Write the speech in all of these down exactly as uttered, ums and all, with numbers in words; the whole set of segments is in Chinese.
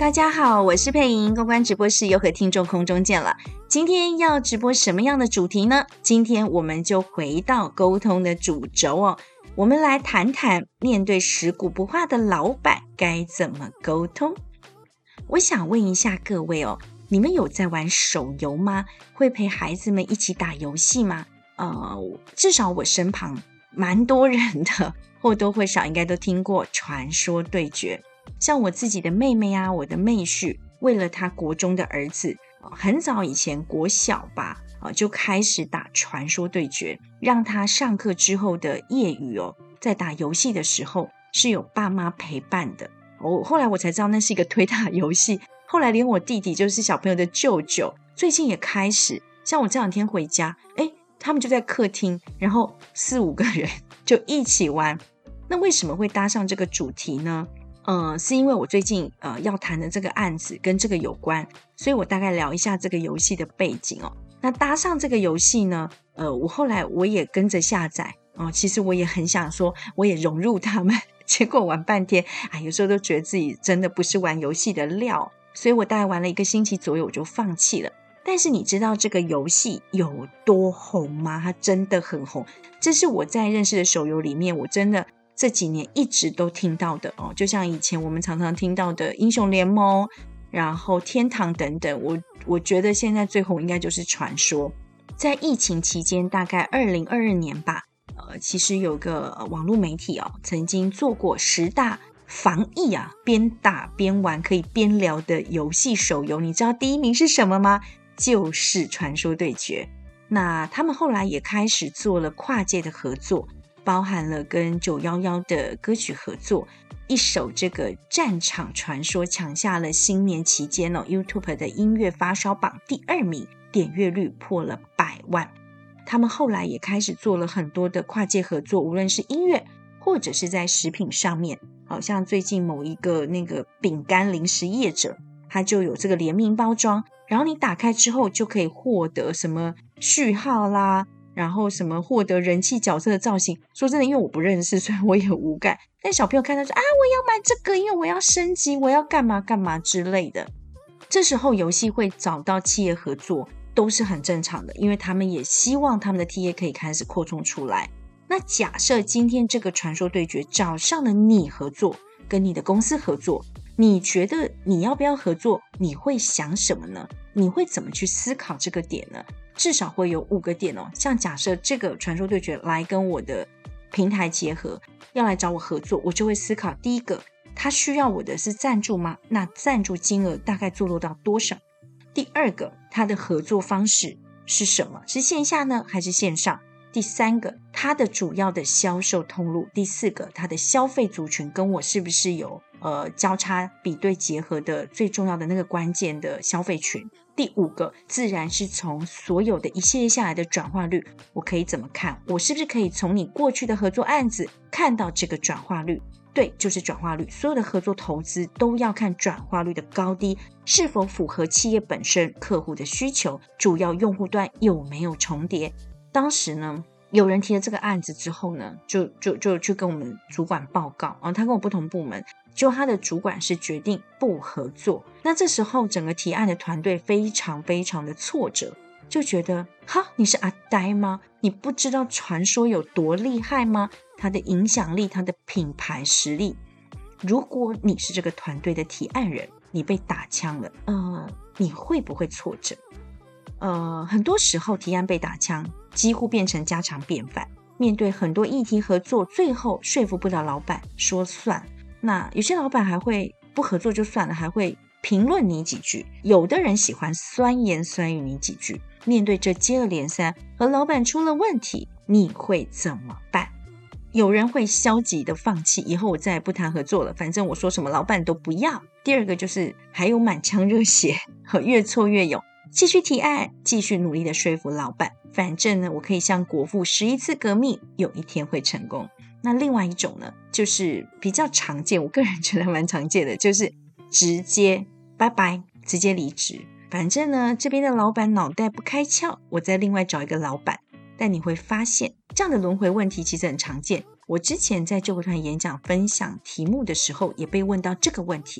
大家好，我是佩莹，公关直播室又和听众空中见了。今天要直播什么样的主题呢？今天我们就回到沟通的主轴哦，我们来谈谈面对食古不化的老板该怎么沟通。我想问一下各位哦，你们有在玩手游吗？会陪孩子们一起打游戏吗？呃，至少我身旁蛮多人的，或多或少应该都听过传说对决。像我自己的妹妹啊，我的妹婿，为了他国中的儿子，很早以前国小吧，就开始打传说对决，让他上课之后的业余哦，在打游戏的时候是有爸妈陪伴的。哦，后来我才知道那是一个推打游戏。后来连我弟弟，就是小朋友的舅舅，最近也开始，像我这两天回家，诶，他们就在客厅，然后四五个人就一起玩。那为什么会搭上这个主题呢？呃，是因为我最近呃要谈的这个案子跟这个有关，所以我大概聊一下这个游戏的背景哦。那搭上这个游戏呢，呃，我后来我也跟着下载哦。其实我也很想说，我也融入他们，结果玩半天，啊，有时候都觉得自己真的不是玩游戏的料，所以我大概玩了一个星期左右，我就放弃了。但是你知道这个游戏有多红吗？它真的很红，这是我在认识的手游里面，我真的这几年一直都听到的哦，就像以前我们常常听到的英雄联盟，然后天堂等等，我我觉得现在最红应该就是传说。在疫情期间，大概二零二二年吧，呃，其实有个网络媒体哦，曾经做过十大防疫啊，边打边玩可以边聊的游戏手游，你知道第一名是什么吗？就是传说对决。那他们后来也开始做了跨界的合作，包含了跟九一一的歌曲合作，一首这个战场传说抢下了新年期间哦 YouTube 的音乐发烧榜第二名，点阅率破了百万。他们后来也开始做了很多的跨界合作，无论是音乐或者是在食品上面，好像最近某一个那个饼干零食业者，他就有这个联名包装，然后你打开之后就可以获得什么序号啦，然后什么获得人气角色的造型。说真的，因为我不认识，所以我也无感，但小朋友看到说啊，我要买这个，因为我要升级，我要干嘛干嘛之类的。这时候游戏会找到企业合作都是很正常的，因为他们也希望他们的 T A 可以开始扩充出来。那假设今天这个传说对决找上了你合作，跟你的公司合作，你觉得你要不要合作？你会想什么呢？你会怎么去思考这个点呢？至少会有五个点哦。像假设这个传说对决来跟我的平台结合，要来找我合作，我就会思考，第一个，他需要我的是赞助吗？那赞助金额大概坐落到多少？第二个，他的合作方式是什么？是线下呢，还是线上？第三个，它的主要的销售通路。第四个，它的消费族群跟我是不是有呃交叉比对结合的最重要的那个关键的消费群。第五个，自然是从所有的一系列下来的转化率，我可以怎么看？我是不是可以从你过去的合作案子看到这个转化率？对，就是转化率。所有的合作投资都要看转化率的高低，是否符合企业本身客户的需求，主要用户端有没有重叠。当时呢，有人提了这个案子之后呢，就就就去跟我们主管报告，哦，他跟我不同部门，就他的主管是决定不合作。那这时候整个提案的团队非常非常的挫折，就觉得哈，你是阿呆吗？你不知道传说有多厉害吗？它的影响力，它的品牌实力。如果你是这个团队的提案人，你被打枪了，呃，你会不会挫折？呃，很多时候提案被打枪几乎变成家常便饭，面对很多议题合作，最后说服不了老板说算。那有些老板还会不合作就算了，还会评论你几句，有的人喜欢酸言酸语你几句。面对这接二连三和老板出了问题，你会怎么办？有人会消极的放弃，以后我再也不谈合作了，反正我说什么老板都不要。第二个就是还有满腔热血，越挫越勇，继续提案，继续努力的说服老板，反正呢，我可以像国父十一次革命，有一天会成功。那另外一种呢，就是比较常见，我个人觉得蛮常见的，就是直接拜拜，直接离职。反正呢，这边的老板脑袋不开窍，我再另外找一个老板。但你会发现，这样的轮回问题其实很常见。我之前在救国团演讲分享题目的时候，也被问到这个问题。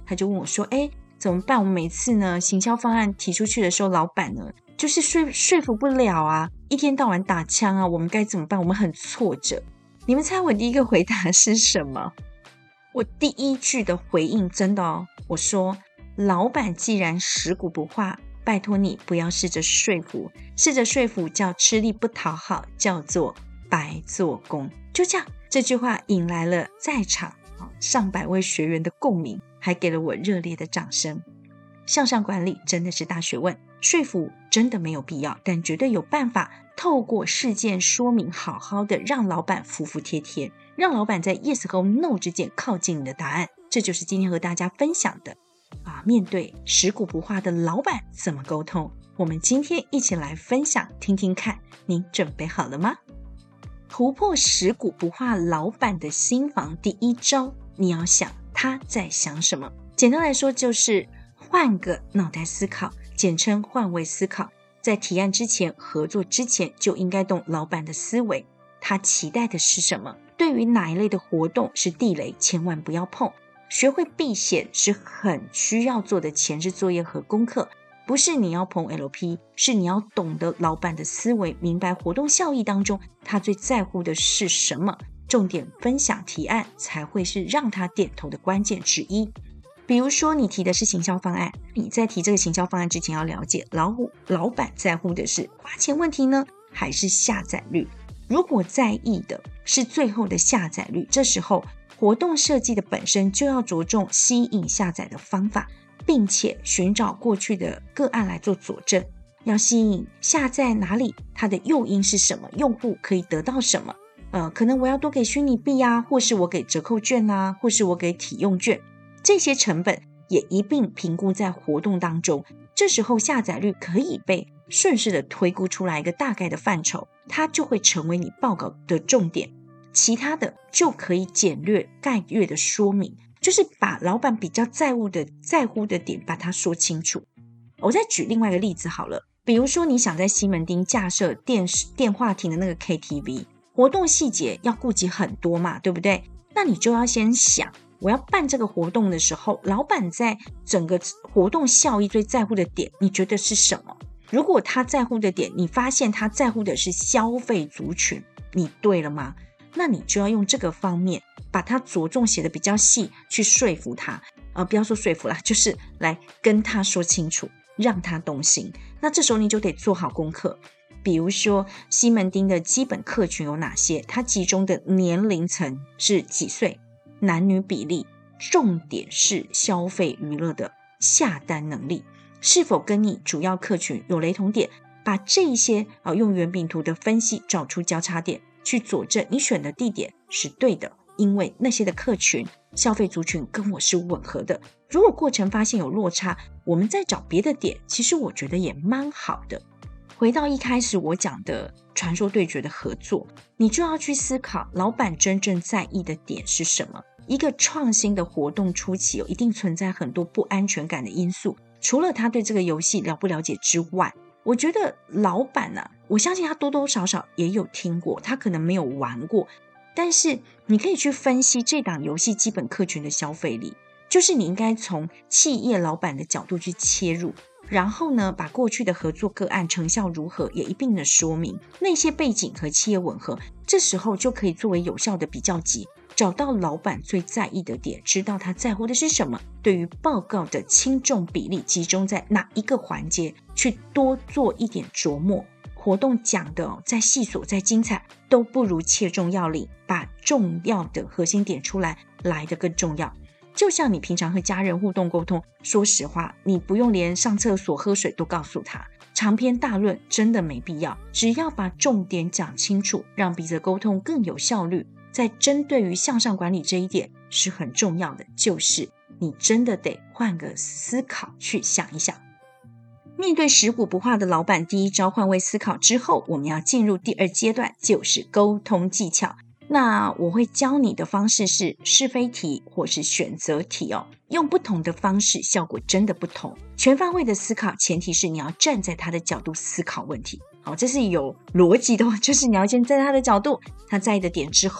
他就问我说，诶，怎么办？我每次呢行销方案提出去的时候，老板呢就是说说服不了啊，一天到晚打枪啊，我们该怎么办？我们很挫折。你们猜我第一个回答是什么？我第一句的回应真的哦，我说老板既然食古不化，拜托你不要试着说服，试着说服叫吃力不讨好，叫做白做工。就这样，这句话引来了在场上百位学员的共鸣，还给了我热烈的掌声。向上管理真的是大学问，说服真的没有必要，但绝对有办法透过事件说明，好好的让老板服服帖帖，让老板在 yes 和 no 之间靠近你的答案。这就是今天和大家分享的啊，面对食古不化的老板怎么沟通。我们今天一起来分享，听听看，您准备好了吗？突破食古不化老板的心防，第一招，你要想他在想什么。简单来说就是换个脑袋思考，简称换位思考。在提案之前，合作之前，就应该懂老板的思维，他期待的是什么，对于哪一类的活动是地雷，千万不要碰。学会避险是很需要做的前置作业和功课，不是你要捧 L P， 是你要懂得老板的思维，明白活动效益当中他最在乎的是什么，重点分享提案才会是让他点头的关键之一。比如说你提的是行销方案，你在提这个行销方案之前要了解老老板在乎的是花钱问题呢，还是下载率？如果在意的是最后的下载率，这时候活动设计的本身就要着重吸引下载的方法，并且寻找过去的个案来做佐证，要吸引下载哪里，它的诱因是什么，用户可以得到什么。呃，可能我要多给虚拟币啊，或是我给折扣券啊，或是我给体用券，这些成本也一并评估在活动当中。这时候下载率可以被顺势的推估出来一个大概的范畴，它就会成为你报告的重点。其他的就可以简略概略的说明，就是把老板比较在乎的在乎的点把它说清楚。我再举另外一个例子好了，比如说你想在西门町架设电视电话亭的那个 K T V， 活动细节要顾及很多嘛，对不对？那你就要先想，我要办这个活动的时候，老板在整个活动效益最在乎的点，你觉得是什么？如果他在乎的点，你发现他在乎的是消费族群，你对了吗？那你就要用这个方面把它着重写的比较细，去说服他，呃，不要说说服啦，就是来跟他说清楚，让他动心。那这时候你就得做好功课，比如说西门町的基本客群有哪些，它集中的年龄层是几岁，男女比例，重点是消费娱乐的下单能力，是否跟你主要客群有雷同点，把这些、呃、用圆饼图的分析找出交叉点，去佐证你选的地点是对的，因为那些的客群消费族群跟我是吻合的。如果过程发现有落差，我们再找别的点，其实我觉得也蛮好的。回到一开始我讲的传说对决的合作，你就要去思考老板真正在意的点是什么。一个创新的活动初期有一定存在很多不安全感的因素，除了他对这个游戏了不了解之外，我觉得老板啊，我相信他多多少少也有听过，他可能没有玩过，但是你可以去分析这档游戏基本客群的消费力，就是你应该从企业老板的角度去切入，然后呢，把过去的合作个案成效如何也一并的说明，那些背景和企业吻合，这时候就可以作为有效的比较级，找到老板最在意的点，知道他在乎的是什么，对于报告的轻重比例集中在哪一个环节，去多做一点琢磨。活动讲的、哦、再细琐再精彩，都不如切中要领，把重要的核心点出来来得更重要。就像你平常和家人互动沟通，说实话，你不用连上厕所喝水都告诉他，长篇大论真的没必要，只要把重点讲清楚，让彼此沟通更有效率。在针对于向上管理这一点是很重要的，就是你真的得换个思考去想一想。面对食古不化的老板，第一招换位思考之后，我们要进入第二阶段，就是沟通技巧。那我会教你的方式是是非题或是选择题哦，用不同的方式效果真的不同。全方位的思考，前提是你要站在他的角度思考问题，好，这是有逻辑的，就是你要先站在他的角度，他在意的点之后，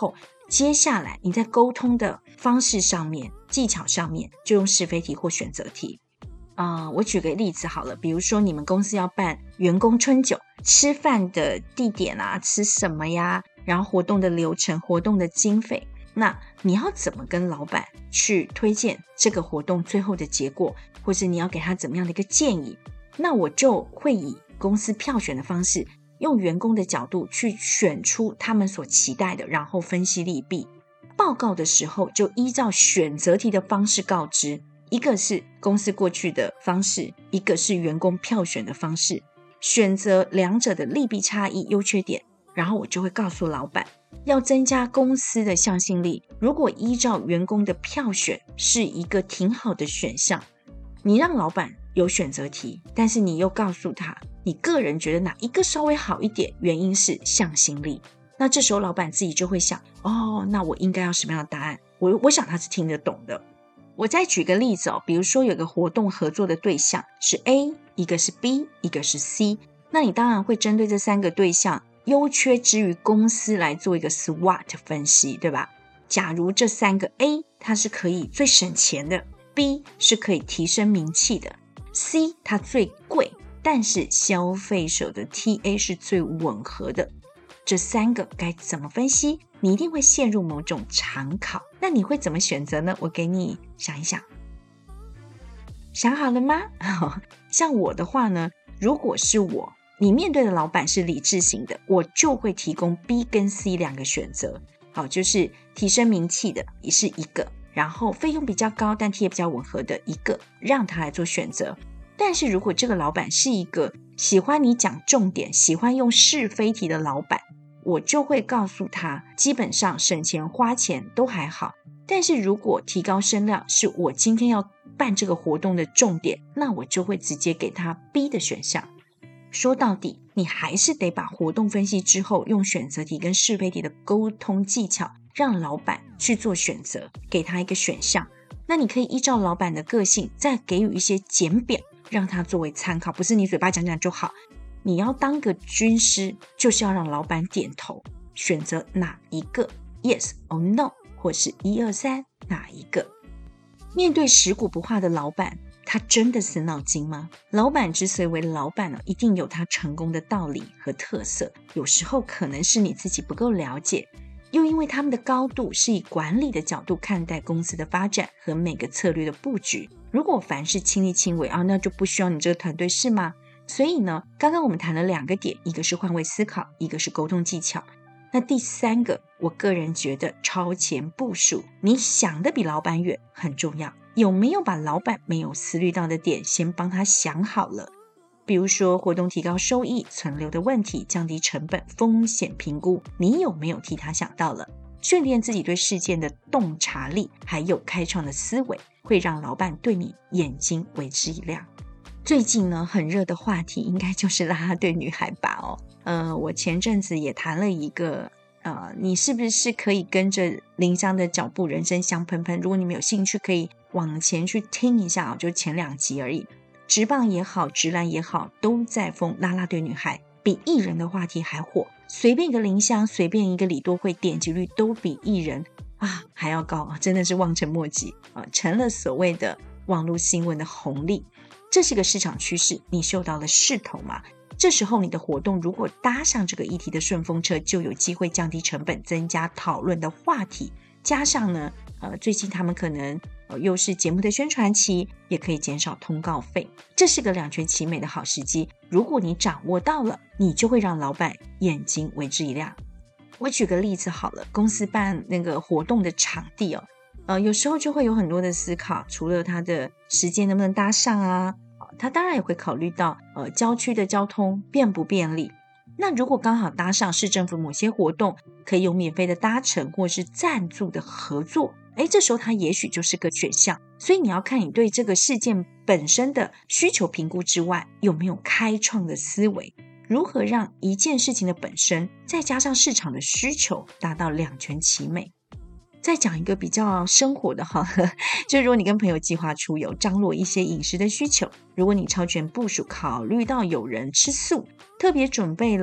接下来你在沟通的方式上面技巧上面就用是非题或选择题。呃，我举个例子好了，比如说你们公司要办员工春酒，吃饭的地点啊，吃什么呀，然后活动的流程，活动的经费，那你要怎么跟老板去推荐这个活动最后的结果，或是你要给他怎么样的一个建议，那我就会以公司票选的方式，用员工的角度去选出他们所期待的，然后分析利弊。报告的时候就依照选择题的方式告知，一个是公司过去的方式，一个是员工票选的方式，选择两者的利弊差异、优缺点，然后我就会告诉老板，要增加公司的向心力，如果依照员工的票选是一个挺好的选项，你让老板有选择题，但是你又告诉他你个人觉得哪一个稍微好一点，原因是向心力。那这时候老板自己就会想，哦，那我应该要什么样的答案，我我想他是听得懂的。我再举个例子哦，比如说有个活动合作的对象是 A， 一个是 B， 一个是 C， 那你当然会针对这三个对象优缺之于公司来做一个 SWOT 分析，对吧？假如这三个 A 它是可以最省钱的， B 是可以提升名气的， C 它最贵，但是消费者的 T A 是最吻合的，这三个该怎么分析？你一定会陷入某种常考，那你会怎么选择呢？我给你想一想。想好了吗？像我的话呢，如果是我，你面对的老板是理智型的，我就会提供 B 跟 C 两个选择。好，就是提升名气的也是一个，然后费用比较高但T A比较吻合的一个，让他来做选择。但是如果这个老板是一个喜欢你讲重点，喜欢用是非题的老板，我就会告诉他，基本上省钱花钱都还好，但是如果提高声量是我今天要办这个活动的重点，那我就会直接给他 B 的选项。说到底，你还是得把活动分析之后，用选择题跟是非题的沟通技巧，让老板去做选择，给他一个选项。那你可以依照老板的个性，再给予一些简表，让他作为参考，不是你嘴巴讲讲就好。你要当个军师，就是要让老板点头，选择哪一个 Yes or No， 或是一二三哪一个。面对食古不化的老板，他真的死脑筋吗？老板之所以为老板呢，一定有他成功的道理和特色，有时候可能是你自己不够了解，又因为他们的高度是以管理的角度看待公司的发展和每个策略的布局，如果凡事亲力亲为啊，那就不需要你这个团队是吗？所以呢，刚刚我们谈了两个点，一个是换位思考，一个是沟通技巧。那第三个，我个人觉得超前部署，你想的比老板远很重要。有没有把老板没有思虑到的点先帮他想好了？比如说活动提高收益、存留的问题、降低成本、风险评估，你有没有替他想到了？训练自己对事件的洞察力，还有开创的思维，会让老板对你眼睛为之一亮。最近呢，很热的话题应该就是啦啦队女孩吧哦。呃，我前阵子也谈了一个，呃，你是不是可以跟着林湘的脚步，人生香喷喷？如果你们有兴趣，可以往前去听一下哦，就前两集而已。职棒也好，职篮也好，都在封啦啦队女孩，比艺人的话题还火。随便一个林湘，随便一个李多慧，点击率都比艺人啊还要高，真的是望尘莫及啊，成了所谓的网络新闻的红利。这是个市场趋势，你嗅到了势头吗？这时候你的活动如果搭上这个议题的顺风车，就有机会降低成本，增加讨论的话题。加上呢，呃，最近他们可能、呃、又是节目的宣传期，也可以减少通告费，这是个两全其美的好时机。如果你掌握到了，你就会让老板眼睛为之一亮。我举个例子好了，公司办那个活动的场地哦，呃，有时候就会有很多的思考，除了它的时间能不能搭上啊，他当然也会考虑到呃郊区的交通便不便利。那如果刚好搭上市政府某些活动，可以有免费的搭乘或是赞助的合作，诶，这时候它也许就是个选项。所以你要看你对这个事件本身的需求评估之外，有没有开创的思维，如何让一件事情的本身再加上市场的需求，达到两全其美。再讲一个比较生活的哈，就如果你跟朋友计划出游，张罗一些饮食的需求，如果你超前部署，考虑到有人吃素，特别准备了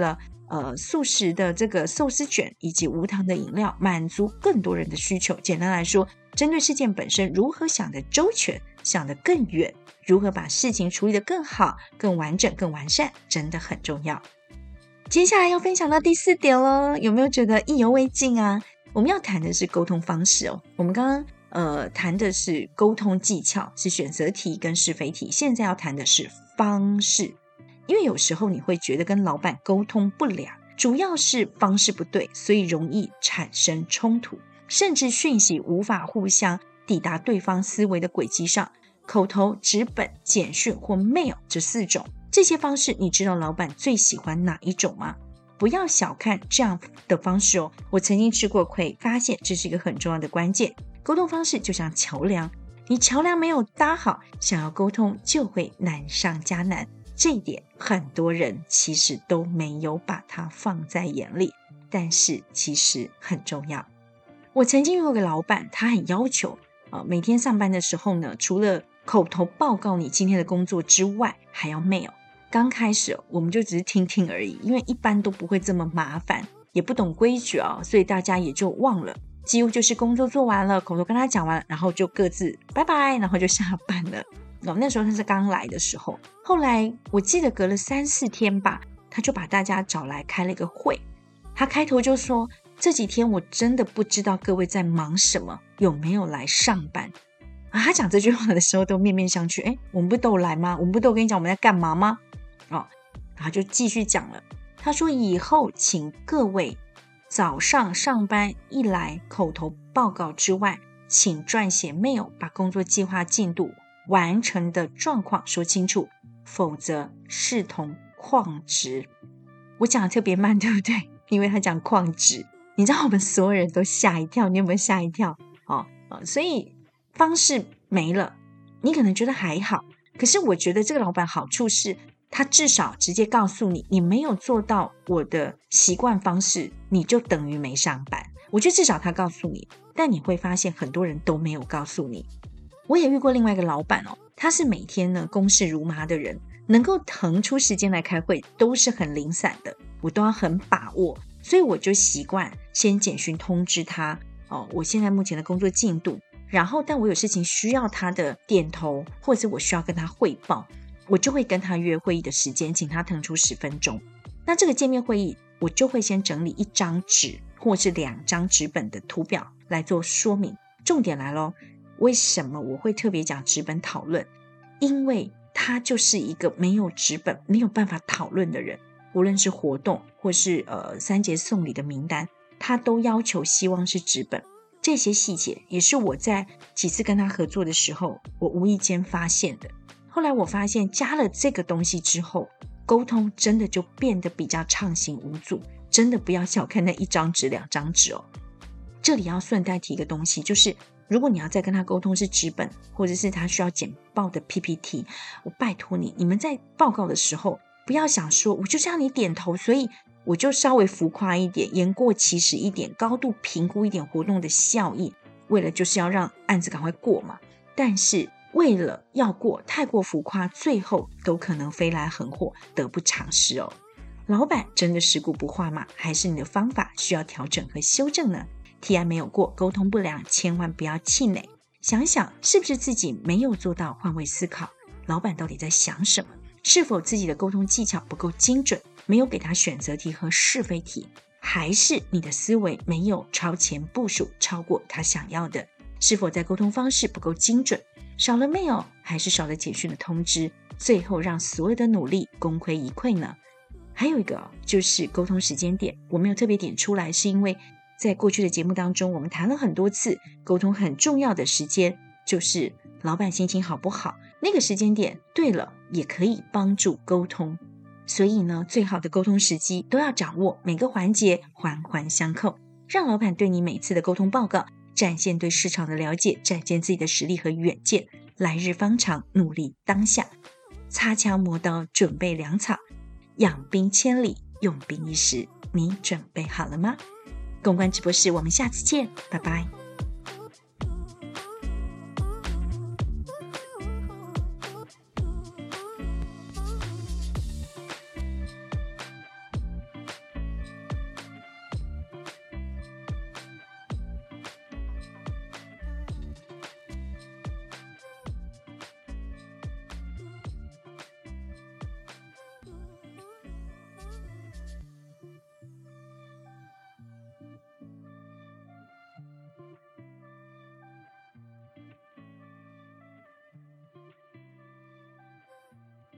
呃素食的这个寿司卷以及无糖的饮料，满足更多人的需求。简单来说，针对事件本身如何想得周全，想得更远，如何把事情处理得更好、更完整、更完善，真的很重要。接下来要分享到第四点了，有没有觉得意犹未尽啊？我们要谈的是沟通方式哦。我们刚刚呃谈的是沟通技巧，是选择题跟是非题，现在要谈的是方式。因为有时候你会觉得跟老板沟通不良，主要是方式不对，所以容易产生冲突，甚至讯息无法互相抵达对方思维的轨迹上。口头、纸本、简讯或 mail 这四种，这些方式你知道老板最喜欢哪一种吗？不要小看这样的方式哦，我曾经吃过亏，发现这是一个很重要的关键。沟通方式就像桥梁，你桥梁没有搭好，想要沟通就会难上加难。这一点很多人其实都没有把它放在眼里，但是其实很重要。我曾经有个老板，他很要求、呃、每天上班的时候呢，除了口头报告你今天的工作之外，还要 mail。 刚开始我们就只是听听而已，因为一般都不会这么麻烦，也不懂规矩哦，所以大家也就忘了，几乎就是工作做完了，口头跟他讲完了，然后就各自拜拜，然后就下班了。哦、那时候他是刚来的时候，后来我记得隔了三四天吧，他就把大家找来开了一个会。他开头就说，这几天我真的不知道各位在忙什么，有没有来上班啊？他讲这句话的时候都面面相觑，诶，我们不都有来吗？我们不都跟你讲我们在干嘛吗？哦，然后就继续讲了。他说，以后请各位早上上班一来口头报告之外，请撰写 mail， 把工作计划进度完成的状况说清楚，否则视同旷职。我讲的特别慢，对不对？因为他讲旷职，你知道我们所有人都吓一跳，你有没有吓一跳？哦哦、所以方式没了，你可能觉得还好，可是我觉得这个老板好处是，他至少直接告诉你，你没有做到我的习惯方式，你就等于没上班。我觉得至少他告诉你，但你会发现很多人都没有告诉你。我也遇过另外一个老板哦，他是每天呢公事如麻的人，能够腾出时间来开会都是很零散的，我都要很把握，所以我就习惯先简讯通知他哦，我现在目前的工作进度，然后但我有事情需要他的点头，或者我需要跟他汇报，我就会跟他约会议的时间，请他腾出十分钟。那这个见面会议，我就会先整理一张纸或是两张纸本的图表来做说明。重点来咯，为什么我会特别讲纸本讨论？因为他就是一个没有纸本没有办法讨论的人，无论是活动或是呃三节送礼的名单，他都要求希望是纸本。这些细节也是我在几次跟他合作的时候，我无意间发现的。后来我发现加了这个东西之后，沟通真的就变得比较畅行无阻，真的不要小看那一张纸两张纸哦。这里要顺带提一个东西，就是如果你要再跟他沟通是纸本，或者是他需要简报的 P P T， 我拜托你，你们在报告的时候不要想说我就是要你点头，所以我就稍微浮夸一点，言过其实一点，高度评估一点活动的效益，为了就是要让案子赶快过嘛。但是为了要过太过浮夸，最后都可能飞来横祸，得不偿失哦。老板真的食古不化吗？还是你的方法需要调整和修正呢？提案没有过，沟通不良，千万不要气馁，想想是不是自己没有做到换位思考，老板到底在想什么？是否自己的沟通技巧不够精准，没有给他选择题和是非题，还是你的思维没有超前部署，超过他想要的？是否在沟通方式不够精准，少了 mail 还是少了简讯的通知，最后让所有的努力功亏一篑呢？还有一个就是沟通时间点，我没有特别点出来，是因为在过去的节目当中，我们谈了很多次，沟通很重要的时间就是老板心情好不好，那个时间点对了，也可以帮助沟通。所以呢，最好的沟通时机都要掌握，每个环节环环相扣，让老板对你每次的沟通报告展现对市场的了解，展现自己的实力和远见。来日方长，努力当下，擦枪磨刀准备粮草，养兵千里，用兵一时。你准备好了吗？公关直播室，我们下次见，拜拜。